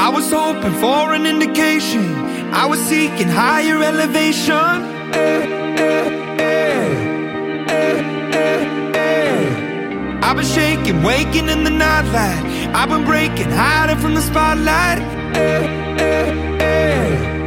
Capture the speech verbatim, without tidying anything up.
I was hoping for an indication, I was seeking higher elevation. Eh, eh, eh, eh, eh, eh. I've been shaking, waking in the nightlight. I've been breaking, hiding from the spotlight. Eh, eh, eh.